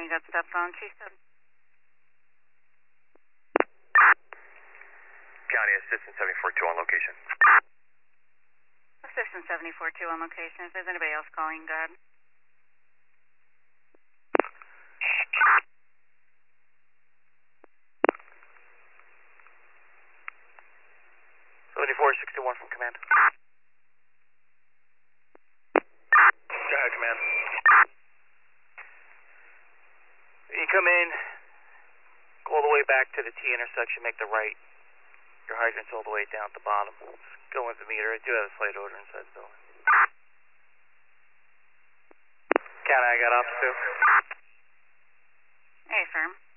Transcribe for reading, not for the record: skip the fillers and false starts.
County, got step phone. She said. County, Assistant 74-2 on location. Assistant 74-2 on location. If there's anybody else calling, go ahead. 74-61 from command. Go ahead, command. You come in, go all the way back to the T intersection, make the right. Your hydrant's all the way down at the bottom. Just go into the meter. I do have a slight odor inside the building. County, I got ops too. Hey, firm.